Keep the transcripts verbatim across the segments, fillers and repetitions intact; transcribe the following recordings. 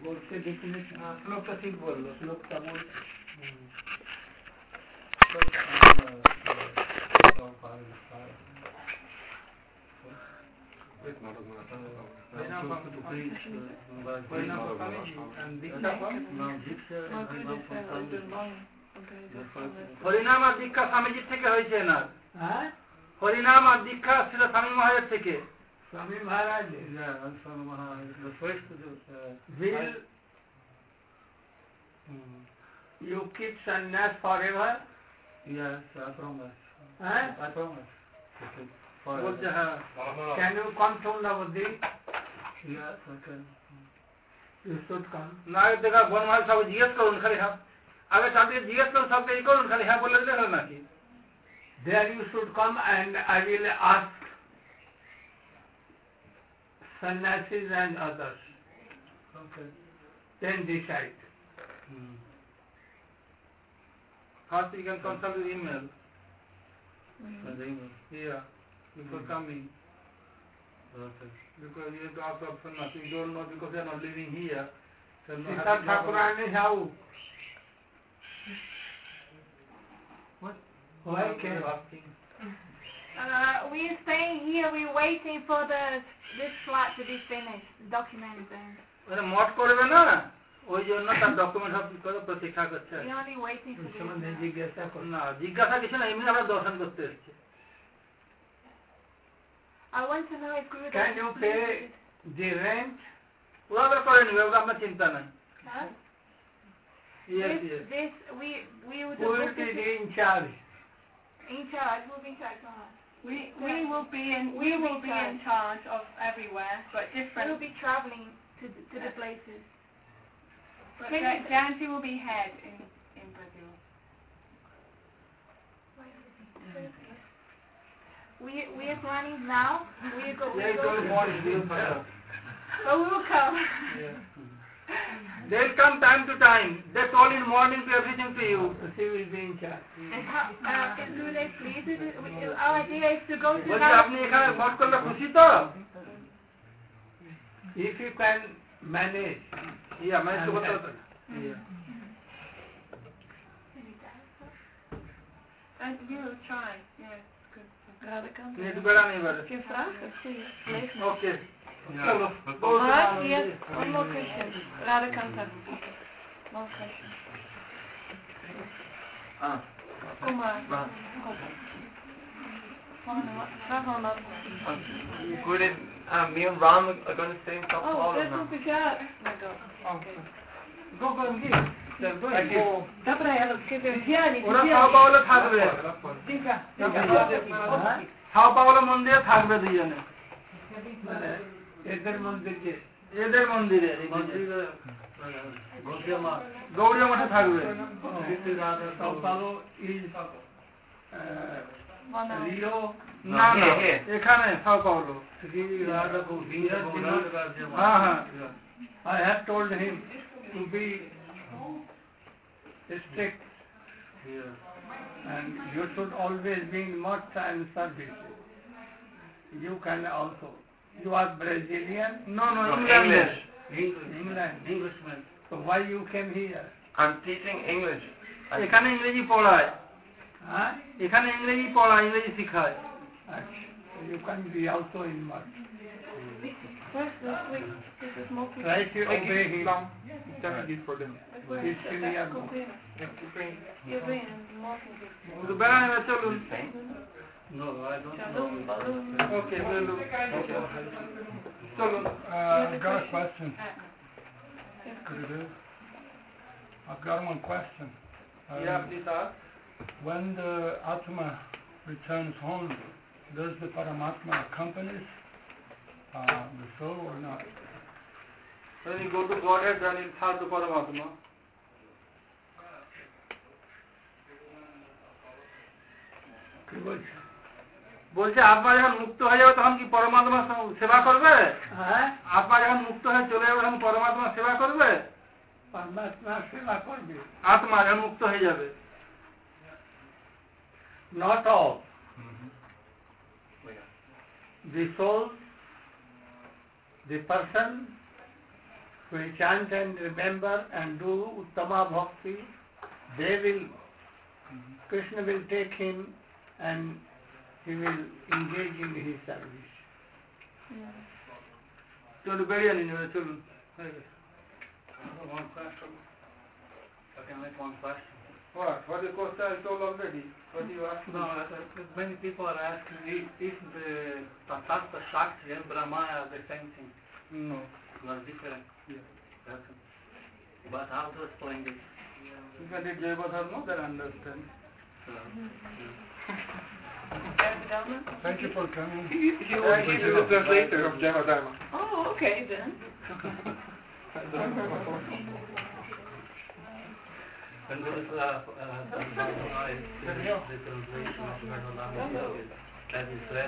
বলতে definition শ্লোকটা ঠিক বললো শ্লোকটা বল হরিনাম আর দীক্ষা স্বামীজির থেকে হয়েছে না হ্যাঁ হরিনাম আর দীক্ষা ছিল স্বামী মহারাজের থেকে Swami Maharaj yeah Swami Maharaj the first uh, will hmm. you keep sannyas forever yes I promise huh? I promise okay. Can you come to Navadvip? Yes, I can. You should come. না দেখা বনমাল সব জিজ্ঞেস করুন খালি হ্যাঁ আগে তাকে জিজ্ঞেস করুন সবকে এই করুন খালি হ্যাঁ বলে দিলে হলো নাকি There you should come and I will ask sannyasis and others. Okay. Then decide. Hmm. First you can consult with email. Mm-hmm. The email. Yeah. Before mm-hmm. coming. Okay. Because you have to ask of sannyas. You don't know because they are not living here. Sita Thakurani how? What? Why can you asking? Uh, we're staying here. We're waiting for the this flat to be finished. Documents and. মানে মত করবে না ওই জন্য তার document সব করে প্রতীক্ষা করছে We're only waiting for someone this. জিজ্ঞাসা করুন না জিজ্ঞাসা কিছু না এমনি আমরা দর্শন করতে এসেছি I want to know if Guru. Can you pay the rent? ওরা তো করে নিবে ওটা আমার চিন্তা নাই Huh? Yes, this, yes. this we we would. Who will be the in charge? In charge. Who will be in charge? We we will be in we will be in charge of everywhere, but different. We will be traveling to the, to the places. But Ja- Janji will be head in in Brazil. We we are planning now. We go. We Yeah, go. go morning, we'll come. But we will come. Yeah. They'll come time to time. They told in morning to everything to you. She will be in charge. And how, uh, can do they please? Is it- we- Our idea is to go to বলছি now. আপনি এখানে vote করলে খুশি তো If you can manage. ইয়া মানে তো কথা yeah And we will try. Yes, good. নেট বেড়া নেই বারে Can vragen? Please. Okay Chalo. Alright, yes. One more question. Radha Kanta. One question. Ah. Kom maar. Vraag maar wat. Good. Uh, me and Ram are going to stay in Sao Oh, Paulo dat now. moet ik ja. My God. গো গো গি Thank you. Dobra, ja dat geef je Gianni. ওরা Sao Paulo থাকবে Dinka. Sao পাওলে মন্দিরে থাকবে দুইজনে মানে এদের মন্দির যে এদের মন্দিরে গৌড়িয়া মঠে থাকবে Sao Paulo is Rio. না না Here, here. এখানে সাও পাওলো হ্যাঁ হ্যাঁ I have told him to be strict and you should always be in much and service. You can also. You are Brazilian? No, no, No, English. English. England. Englishman. So why you came here? I'm teaching English. এখানে ইংরেজি পড়ায় Huh? এখানে ইংরেজি পড়ায় ইংরেজি শেখায় You can be also in much. First, this week. This is more people. Try to obey him. Definitely for them. He's clear. You're being more people. তো বেড়ানো চলুন No, I don't Balloon, balloon. ওকে চলুন চলুন Uh, I've got a question. Could you do? I've got one question. Um, yeah please ask When the Atma returns home, does the Paramatma accompany uh, the soul or not? when you go to Godhead then it's hard to Paramatma কি বলছো? বলছে আত্মা যখন মুক্ত হয়ে যাবে তখন কি পরমাত্মা সেবা করবে হ্যাঁ আত্মা যখন মুক্ত হয়ে চলে যাবে তখন পরমাত্মা সেবা করবে পরমাত্মা সেবা করবে আত্মা যখন মুক্ত হয়ে যাবে not all the soul the person we chant and remember and do Uttama Bhakti, they will, Krishna will take him and he will engage in his service. চলুন বেরিয়ে নিন এবার, চলুন হয়ে গেছে। One question. I can make one question. What? What is question I told already? What do you ask? No, uh, many people are asking if, if the Tattva Shakti and Brahma are the same thing. No. They are different. Yeah. That's it. But how to explain this? You can read Jaiva Dharma, then understand. So, Thank you for coming. he, he will give you the translator of Jaiva Dharma. Oh, okay then. And this uh, uh, Dharma is the translation of Jaiva Dharma. That is read.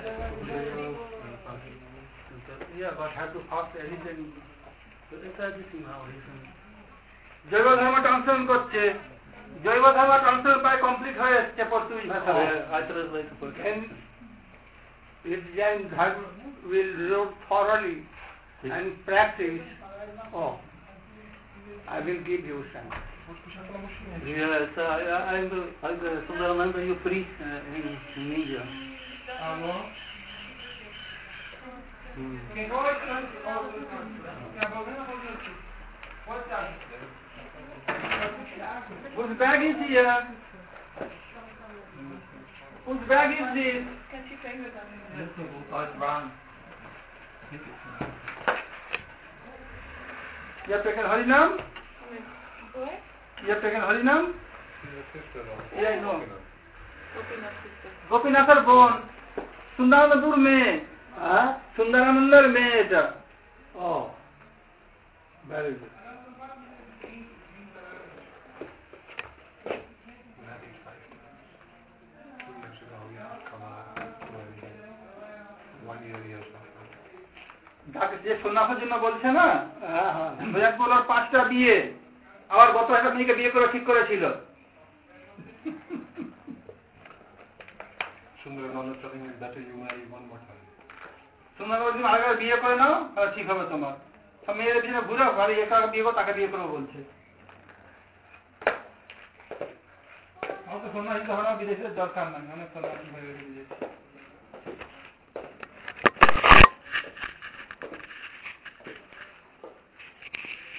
Yeah, but have to fast anything. So it's everything now. Listen. জৈব ধর্ম translation করছে, জৈব ধর্ম translation প্রায় complete হয়ে এসছে Portuguese ভাষায়। I translate for And if Jain Dharma will read thoroughly and practice, oh, I will give you some. Yes, I, I, I'm the, I'm the Sundarananda you preach uh, in, in India. Hello. Hmm. Whose bag is here? Whose bag is this? Oh, it's wrong. You have taken Harinam? What? You have taken Harinam? Yeah, I know. গোপীনাথের বোন, সুন্দরানন্দপুর মেয়ে, Huh? সুন্দরানন্দের মেয়ে এটা। Oh, very good. যাকে যে সন্ন্যাসের জন্য বলছে না, হ্যাঁ হ্যাঁ ভৈয়াকবলার পাঁচটা বিয়ে, আবার গত একটা মেয়েকে বিয়ে করে ঠিক করেছিল। Sundarananda telling me better you marry one more time. সুন্দর তুমি আগে বিয়ে করে নাও, তাহলে ঠিক হবে তোমার। সব মেয়েদের পিছনে ঘুরে ভালো একা বিয়ে করো, তাকে বিয়ে করবো বলছে। আমার তো সন্ন্যাসী হওয়া বিদেশের দরকার নাই, অনেক সন্ন্যাসী হয়ে গেছে বিদেশে।